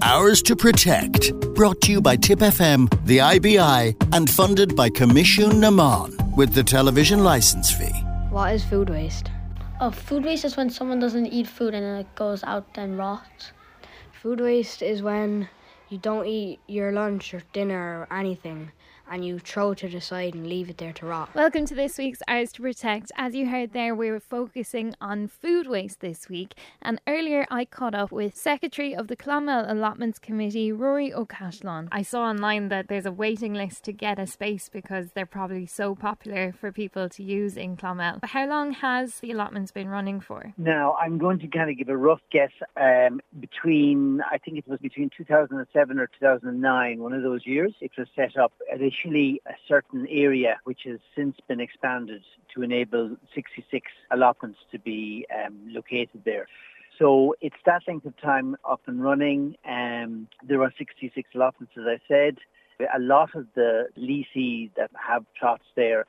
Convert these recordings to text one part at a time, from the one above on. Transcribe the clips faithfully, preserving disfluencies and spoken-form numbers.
Ours to Protect. Brought to you by Tip F M, the I B I, and funded by Commission Naman with the television licence fee. What is food waste? Oh, food waste is when someone doesn't eat food and it goes out and rots. Food waste is when you don't eat your lunch or dinner or anything and you throw it to the side and leave it there to rot. Welcome to this week's Ours to Protect. As you heard there, we were focusing on food waste this week. And earlier I caught up with Secretary of the Clonmel Allotments Committee, Rory O'Cashlon. I saw online that there's a waiting list to get a space because they're probably so popular for people to use in Clonmel. How long has the allotments been running for? Now, I'm going to kind of give a rough guess um, between, I think it was between two thousand seven or two thousand nine, one of those years. It was set up initially a certain area which has since been expanded to enable sixty-six allotments to be um, located there. So it's that length of time up and running. Um, there are sixty-six allotments, as I said. A lot of the leasees that have plots there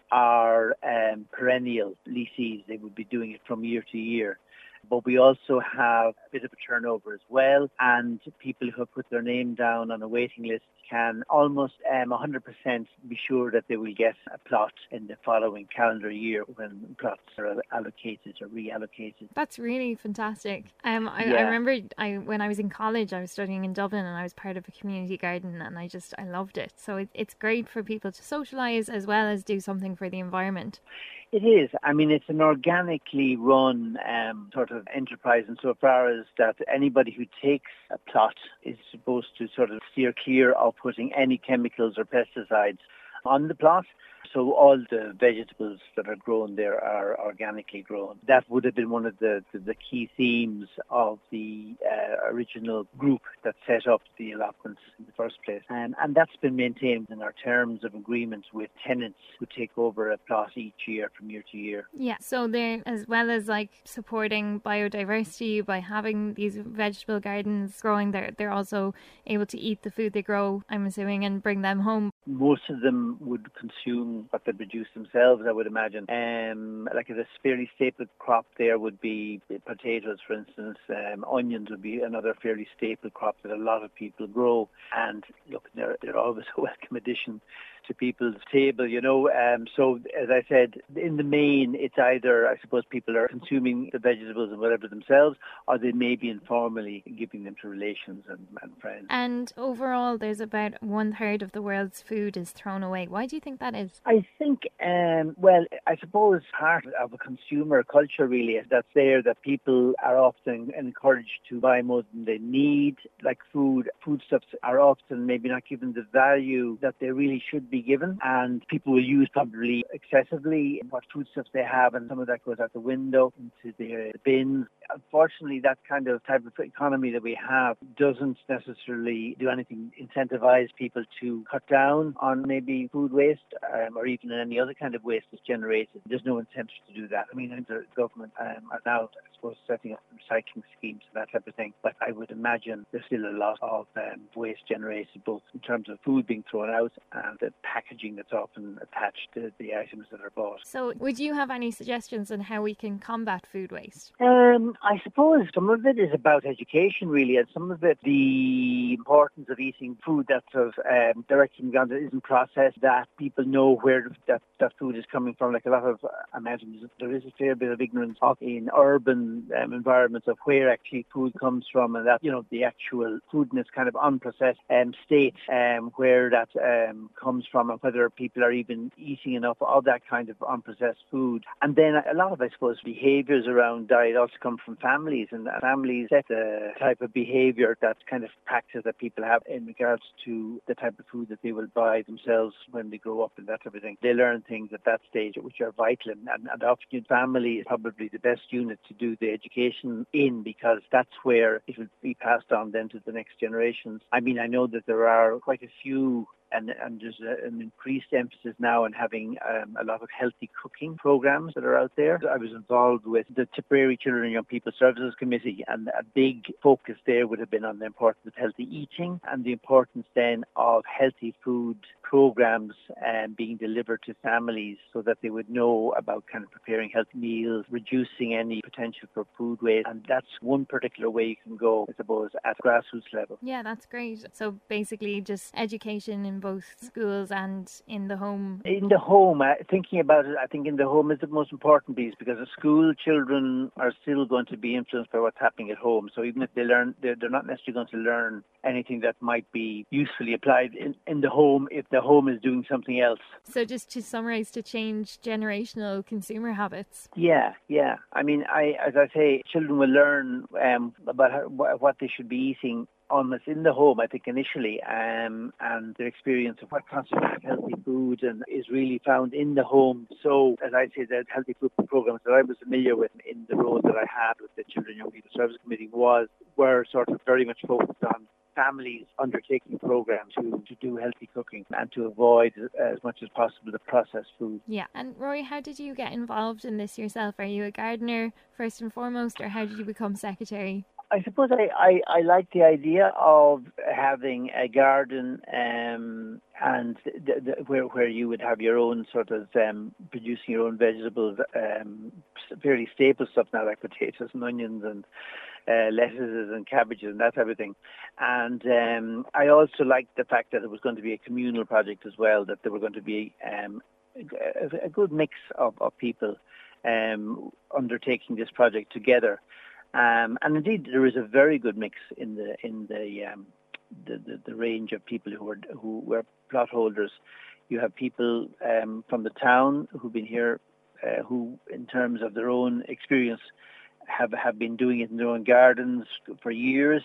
are um, perennial leasees. They would be doing it from year to year. But we also have a bit of a turnover as well, and people who have put their name down on a waiting list can almost um, one hundred percent be sure that they will get a plot in the following calendar year when plots are allocated or reallocated. That's really fantastic. Um, I, yeah. I remember I, when I was in college, I was studying in Dublin and I was part of a community garden and I just, I loved it. So it, it's great for people to socialise as well as do something for the environment. It is. I mean, it's an organically run um, sort of enterprise insofar as that anybody who takes a plot is supposed to sort of steer clear of putting any chemicals or pesticides on the plot. So all the vegetables that are grown there are organically grown. That would have been one of the, the, the key themes of the uh, original group that set up the allotments in the first place. And, and that's been maintained in our terms of agreement with tenants who take over a plot each year from year to year. Yeah, so they're, as well as like supporting biodiversity by having these vegetable gardens growing, they're, they're also able to eat the food they grow, I'm assuming, and bring them home. Most of them would consume what they produce themselves, I would imagine. Um, like a fairly staple crop there would be potatoes, for instance. Um, onions would be another fairly staple crop that a lot of people grow. And look, they're, they're always a welcome addition to people's table, you know. Um, so, as I said, in the main, it's either, I suppose, people are consuming the vegetables and whatever themselves, or they may be informally giving them to relations and, and friends. And overall, there's about one third of the world's food is thrown away. Why do you think that is? I think, um, well, I suppose part of a consumer culture really that's there, that people are often encouraged to buy more than they need. Like food, foodstuffs are often maybe not given the value that they really should be given, and people will use probably excessively what foodstuffs they have, and some of that goes out the window into the bins. Unfortunately, that kind of type of economy that we have doesn't necessarily do anything incentivize people to cut down on maybe food waste um, or even any other kind of waste that's generated. There's no incentive to do that. I mean, the government um, are now, I suppose, setting up recycling schemes and that type of thing, but I would imagine there's still a lot of um, waste generated, both in terms of food being thrown out and the packaging that's often attached to the items that are bought. So would you have any suggestions on how we can combat food waste? Um, I suppose some of it is about education, really, and some of it the importance of eating food that's of um, directly from ground that isn't processed, that people know where that, that food is coming from. Like a lot of, I imagine there is a fair bit of ignorance of in urban um, environments of where actually food comes from, and that, you know, the actual food in its kind of unprocessed um, state, um, where that um, comes from, and whether people are even eating enough of that kind of unprocessed food. And then a lot of, I suppose, behaviours around diet also come from families, and families set the type of behaviour, that kind of practice that people have in regards to the type of food that they will buy themselves when they grow up and that type of thing. They learn things at that stage which are vital, and, and often family is probably the best unit to do the education in, because that's where it will be passed on then to the next generations. I mean, I know that there are quite a few And, and there's a, an increased emphasis now on having um, a lot of healthy cooking programs that are out there. I was involved with the Tipperary Children and Young People Services Committee, and a big focus there would have been on the importance of healthy eating and the importance then of healthy food programs um, being delivered to families so that they would know about kind of preparing healthy meals, reducing any potential for food waste. And that's one particular way you can go, I suppose, at grassroots level. Yeah, that's great. So basically just education in both schools and in the home. In the home, uh, thinking about it, I think in the home is the most important piece, because the school children are still going to be influenced by what's happening at home. So even if they learn, they're, they're not necessarily going to learn anything that might be usefully applied in, in the home if the home is doing something else. So just to summarise, to change generational consumer habits. Yeah, yeah. I mean, I, as I say, children will learn um, about how, what they should be eating almost in the home, I think, initially, um, and their experience of what constitutes healthy food and is really found in the home. So, as I say, the healthy food programs that I was familiar with in the role that I had with the Children and Young People Service Committee was were sort of very much focused on families undertaking programs to, to do healthy cooking and to avoid as much as possible the processed food. Yeah. And Rory, how did you get involved in this yourself? Are you a gardener first and foremost, or how did you become secretary? I suppose I, I, I like the idea of having a garden um, and th- th- where where you would have your own sort of um, producing your own vegetables, um, fairly staple stuff now, like potatoes and onions and uh, lettuces and cabbages and that type of thing. And um, I also liked the fact that it was going to be a communal project as well, that there were going to be um, a, a good mix of, of people um, undertaking this project together. Um, and indeed, there is a very good mix in the in the um, the, the, the range of people who were who were plot holders. You have people um, from the town who've been here, uh, who, in terms of their own experience, have have been doing it in their own gardens for years,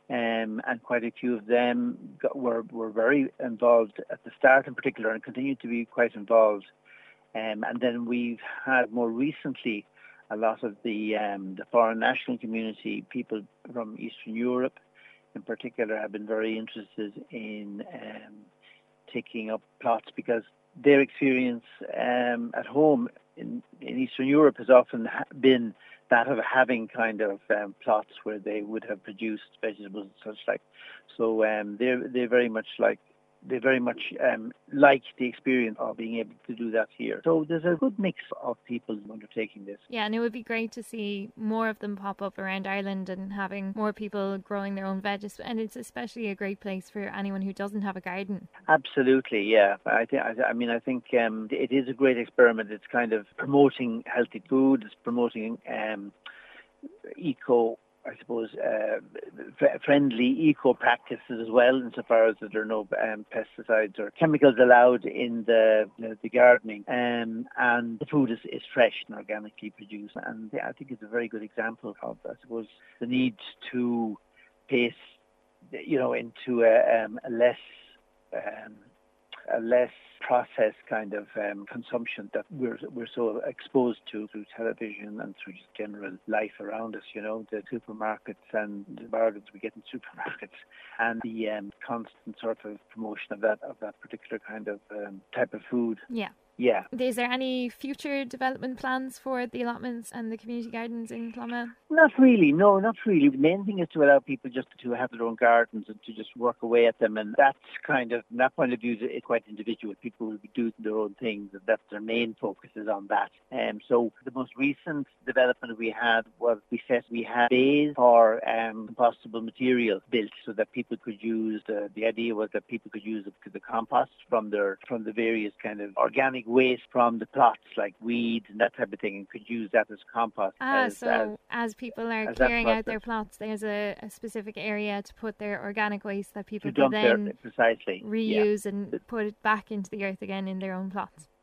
um, and quite a few of them got, were were very involved at the start, in particular, and continue to be quite involved. Um, and then we've had more recently a lot of the um, the foreign national community, people from Eastern Europe in particular, have been very interested in um, taking up plots, because their experience um, at home in, in Eastern Europe has often ha- been that of having kind of um, plots where they would have produced vegetables and such like. So um, they're they're very much like They very much um, like the experience of being able to do that here. So there's a good mix of people undertaking this. Yeah, and it would be great to see more of them pop up around Ireland and having more people growing their own veggies. And it's especially a great place for anyone who doesn't have a garden. Absolutely, yeah. I think. I, I mean, I think um, it is a great experiment. It's kind of promoting healthy food. It's promoting um, eco. I suppose, uh, f- friendly eco practices as well, insofar as that there are no um, pesticides or chemicals allowed in the you know, the gardening, um, and the food is, is fresh and organically produced. And yeah, I think it's a very good example of, I suppose, the need to pace, you know, into a, um, a less um, a less processed kind of um, consumption that we're we're so exposed to through television and through just general life around us, you know, the supermarkets and the bargains we get in supermarkets, and the um, constant sort of promotion of that of that particular kind of um, type of food. Yeah. Yeah. Is there any future development plans for the allotments and the community gardens in Clonmel? Not really, no, not really. The main thing is to allow people just to have their own gardens and to just work away at them. And that's kind of, from that point of view, it's quite individual. People will be doing their own things, and that's their main focus is on that. Um, so the most recent development we had was we set, we had bays for um, compostable material built so that people could use, the, the idea was that people could use the, the compost from their, from the various kind of organic waste from the plots, like weeds and that type of thing, and could use that as compost. Ah, as, so as, as people are as clearing out their plots, there's a, a specific area to put their organic waste that people to can dump their, then precisely, reuse yeah. and put it back into the earth again in their own plots.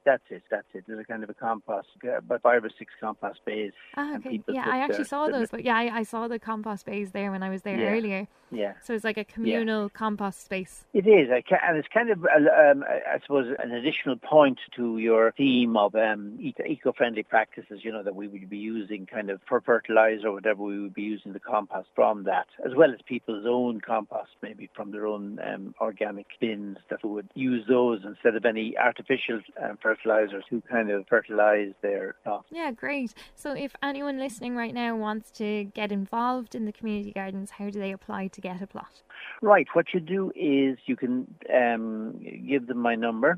That's it, that's it. There's a kind of a compost, uh, about five or six compost bays. Ah, and okay. people Yeah, put I actually their- saw their- those, but yeah, I, I saw the compost bays there when I was there Yeah. earlier. Yeah. So it's like a communal compost space. It is, I ca- and it's kind of, uh, um, I suppose, an additional point to your theme of um, eco-friendly practices, you know, that we would be using kind of for fertilizer or whatever, we would be using the compost from that, as well as people's own compost, maybe from their own um, organic bins, that would use those instead of any artificial um, fertilizers to kind of fertilize their crops. Yeah, great. So if anyone listening right now wants to get involved in the community gardens, how do they apply to get a plot? Right, what you do is you can um, give them my number,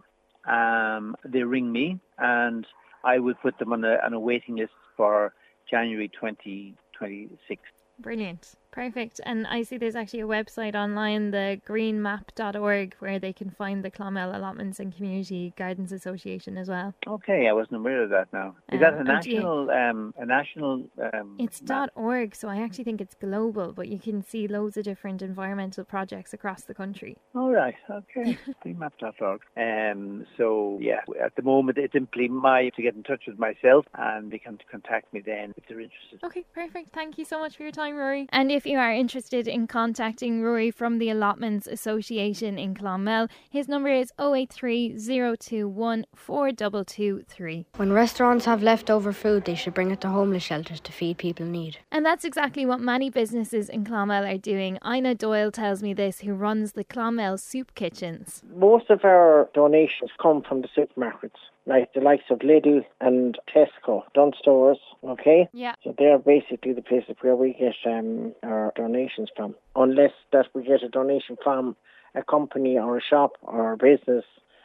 um, they ring me, and I will put them on a, on a waiting list for January twenty twenty-six. Brilliant. Perfect. And I see there's actually a website online, the green map dot org, where they can find the Clonmel Allotments and Community Gardens Association as well. Okay, I wasn't aware of that now. Is Um, that a oh, do you- national, um, a national... Um, It's map? .org, so I actually think it's global, but you can see loads of different environmental projects across the country. All right, okay. green map dot org. Um, so, yeah, at the moment it's simply my to get in touch with myself, and they can contact me then if they're interested. Okay, perfect. Thank you so much for your time, Rory. And if you are interested in contacting Rory from the Allotments Association in Clonmel, his number is oh eight three, oh two one, four two two three. When restaurants have leftover food, they should bring it to homeless shelters to feed people in need. And that's exactly what many businesses in Clonmel are doing. Ina Doyle tells me this, who runs the Clonmel Soup Kitchens. Most of our donations come from the supermarkets, like the likes of Lidl and Tesco, Dunn Stores, okay? Yeah. So they're basically the places where we get um, our donations from. Unless that we get a donation from a company or a shop or a business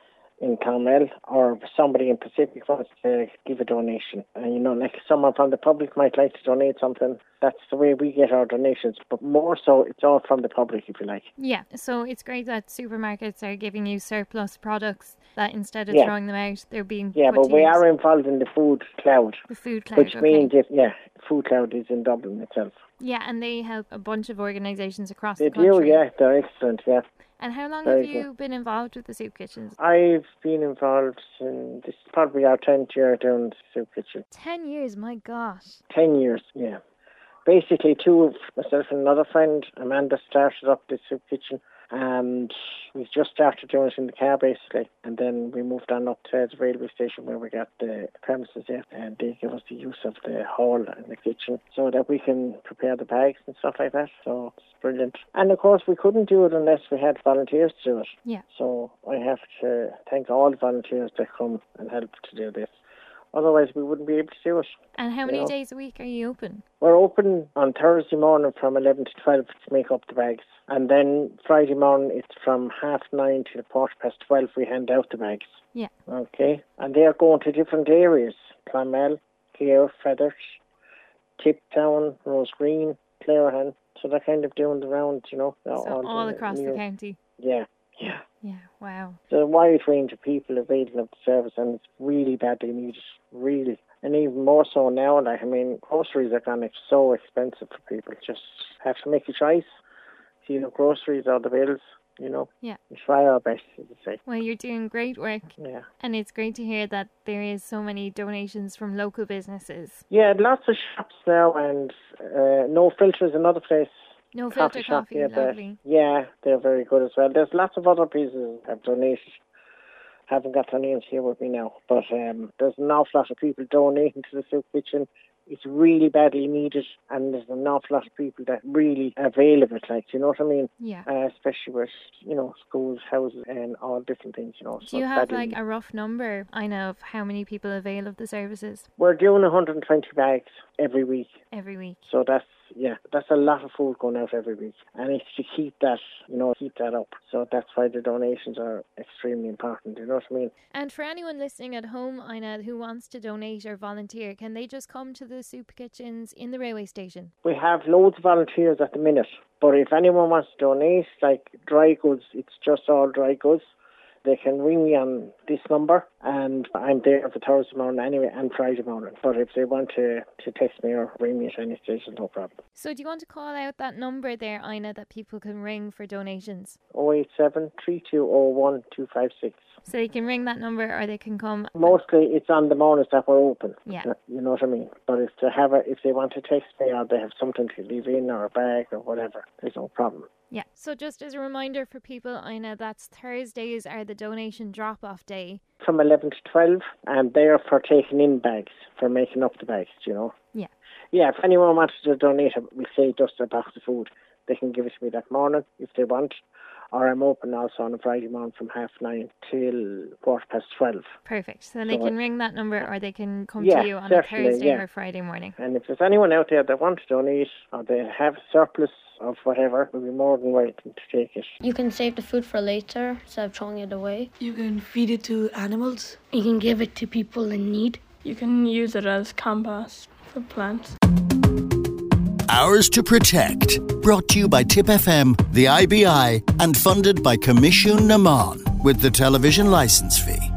in Clonmel, or somebody in Pacific wants to give a donation. And, you know, like someone from the public might like to donate something. That's the way we get our donations. But more so, it's all from the public, if you like. Yeah, so it's great that supermarkets are giving you surplus products that instead of Yeah. throwing them out, they're being Yeah, put but to we use. are involved in the food cloud. The food cloud, Which okay. means, if, yeah, Food Cloud is in Dublin itself. Yeah, and they help a bunch of organisations across They the country. do, yeah, they're excellent, yeah. And how long Very have you been involved with the soup kitchens? I've been involved in this, probably our tenth year doing the soup kitchen. Ten years, my gosh. Ten years, yeah. Basically, two of myself and another friend, Amanda, started up the soup kitchen, and we just started doing it in the car, basically. And then we moved on up to the railway station where we got the premises there, and they give us the use of the hall and the kitchen so that we can prepare the bags and stuff like that. So it's brilliant. And of course, we couldn't do it unless we had volunteers to do it. Yeah. So I have to thank all the volunteers that come and help to do this. Otherwise, we wouldn't be able to do it. And how many know. days a week are you open? We're open on Thursday morning from eleven to twelve to make up the bags. And then Friday morning, it's from half nine to quarter past twelve, we hand out the bags. Yeah. Okay. And they are going to different areas. Clonmel, Clare, Feathers, Tiptown, Rose Green, Clarehan. So they're kind of doing the round, you know. So all the across the near- county. Yeah, yeah. Yeah, wow. There's a wide range of people availing of the service, and it's really badly needed, really. And even more so now, like, I mean, groceries are gone so expensive for people. Just have to make a choice. See the groceries or the bills, you know. Yeah. We try our best, as I say. Well, you're doing great work. Yeah. And it's great to hear that there is so many donations from local businesses. Yeah, lots of shops now, and uh, No Filter is another place. No Filter shop, Coffee, yeah, they're- lovely. Yeah, they're very good as well. There's lots of other places that have donated. Haven't got their names here with me now, but um, there's an awful lot of people donating to the soup kitchen. It's really badly needed, and there's an awful lot of people that really avail of it, like, do you know what I mean? Yeah. Uh, especially with, you know, schools, houses, and all different things, you know. Do so you it's have badly like a rough number, I know, of how many people avail of the services We're doing one hundred twenty bags every week. every week? So that's, yeah, that's a lot of food going out every week. And it's to keep that, you know, keep that up. So that's why the donations are extremely important, you know what I mean? And for anyone listening at home, Ina, who wants to donate or volunteer, can they just come to the soup kitchens in the railway station? We have loads of volunteers at the minute. But if anyone wants to donate, like dry goods, it's just all dry goods. They can ring me on this number, And I'm there for Thursday morning anyway and Friday morning. But if they want to, to text me or ring me at any stage, no problem. So do you want to call out that number there, Ina, that people can ring for donations? oh eight seven, three two oh one, two five six. So they can ring that number or they can come? Mostly it's on the mornings that we're open. Yeah. You know what I mean? But if they have a, if they want to text me or they have something to leave in or a bag or whatever, there's no problem. Yeah. So just as a reminder for people, Ina, that's Thursdays are the donation drop-off day. From eleven to twelve, and they're for taking in bags, for making up the bags, you know? Yeah. Yeah, if anyone wants to donate, we say just a box of food, they can give it to me that morning if they want. Or I'm open also on a Friday morning from half nine till quarter past twelve. Perfect. So they So can I- ring that number or they can come Yeah, to you on a certainly, Thursday yeah. or Friday morning. And if there's anyone out there that wants to donate or they have surplus of whatever, we'll be more than welcome to take it. You can save the food for later instead of throwing it away. You can feed it to animals. You can give it to people in need. You can use it as compost for plants. Ours to Protect. Brought to you by Tip F M, the I B I, and funded by Commission Naman with the television licence fee.